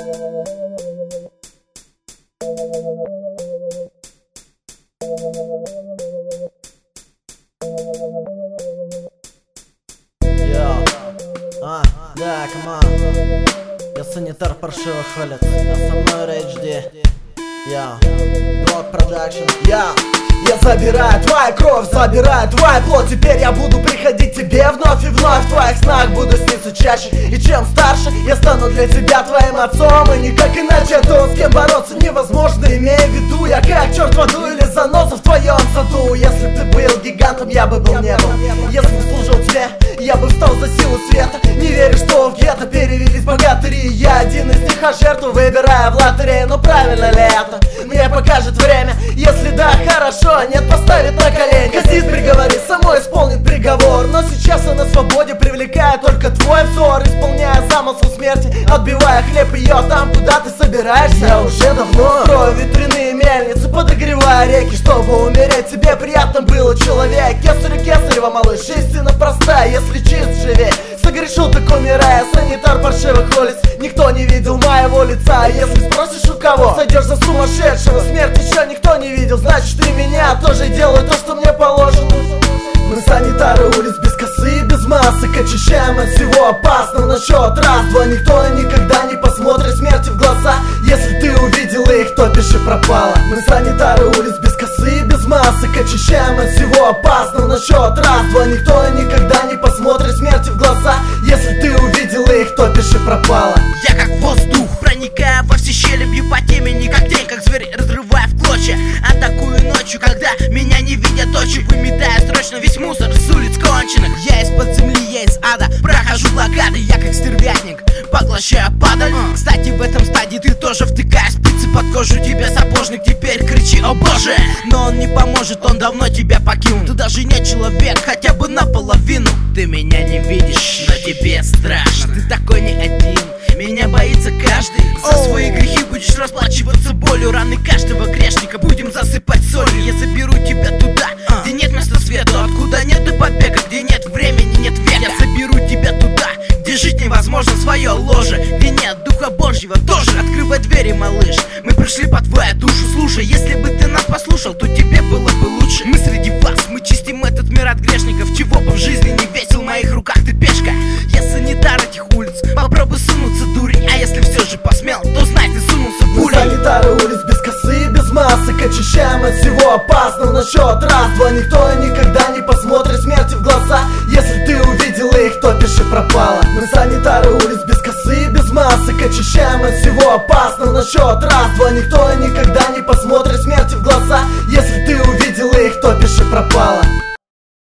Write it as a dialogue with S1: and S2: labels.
S1: Да, команд. Я санитар паршивых улиц, а со мной RHD. Блок продакшн.
S2: Я забираю твою кровь, забираю твою плоть. Теперь я буду приходить к тебе вновь и вновь. В твоих снах буду сниться чаще. И чем старше, я стану для тебя твоим отцом. И никак иначе, то с кем бороться невозможно. Имея в виду, я как черт в аду или заноза в твоем саду. Если б ты был гигантом, я бы был небом. Если бы служил тебе, я бы встал за силу света. Не верю, что в гетто перевелись богатыри. Я один из них, а жертву выбираю в лотерею. Но правильно ли это? Мне покажет время. Если да, хорошо, нет, поставит на колени. Казнит, приговорит, само исполнит приговор. Но сейчас я на свободе, привлекая только твой взор. Исполняя замысел смерти, отбивая хлеб ее там, куда ты собираешься. Я уже давно строю ветряные мельницы, подогревая реки, чтобы умереть. Тебе приятно было, человек. Кесарю кесарева, малыш, истина простая. Если чист, живей, согрешил, так умирая. Санитар паршивых улиц, никто не видел моего лица. Если спросишь у кого, сойдешь за сумасшедшего. Смерть еще никто не видел, значит и меня тоже делаю то, что мне положено. Мы санитары улиц без косы и без масок, очищаем от всего опасного на счет раз-два. Никто и никогда не посмотрит смерти в глаза. Если ты увидел их, то пиши пропало. Мы санитары улиц без косы и без масок, очищаем от всего опасного на счет раз-два. Никто и никогда не посмотрит смерти в глаза. Если ты увидел их, то пиши пропало.
S3: Я как воздух, проникая во все щели, бью по темени, как тень, как зверь, разрывая в клочья. Атакую ночью, когда меня не видят очи, выметая срочно весь мусор с улиц конченых. Я из-под земли, я из ада, прохожу блокады, я как стервятник, поглощаю падаль. Кстати, в этом стадии ты тоже втыкаешь спицы под кожу, тебе сапожник, теперь кричи: о боже! Но он не поможет, он давно тебя покинул. Ты даже не человек, хотя бы наполовину. Ты меня не видишь, но тебе страшно. Ты такой не один, меня боится каждый. За свои грехи будешь расплачиваться болью. Раны каждого грешника будем засыпать солью. Я заберу тебя туда, где нет места свету, откуда нет и побега, где нет времени, нет века. Я заберу тебя туда, где жить невозможно, свое ложе, где нет Духа Божьего тоже. Открывай двери, малыш, мы пришли по твою душу. Слушай, если бы ты нас послушал, то тебе было бы лучше. Мы среди вас, мы чистим этот мир от грешников. Чего бы в жизни не весил, в моих руках ты пешка. Я санитар этих улиц, попробуй сунуться, дурень. А если все же посмел, то знай, ты сунулся в пулей.
S2: Мы санитары улиц без косы и без масок, очищаем от всего опасного на счет раз-два. Никто и никогда не посмотрит смерти в глаза. Если ты увидел их, то пиши пропало. Мы санитары улиц без косы и без масок, очищаем от всего опасного на счет раз-два. Никто и никогда не посмотрит смерти в глаза. Если ты увидел их, то пиши пропало.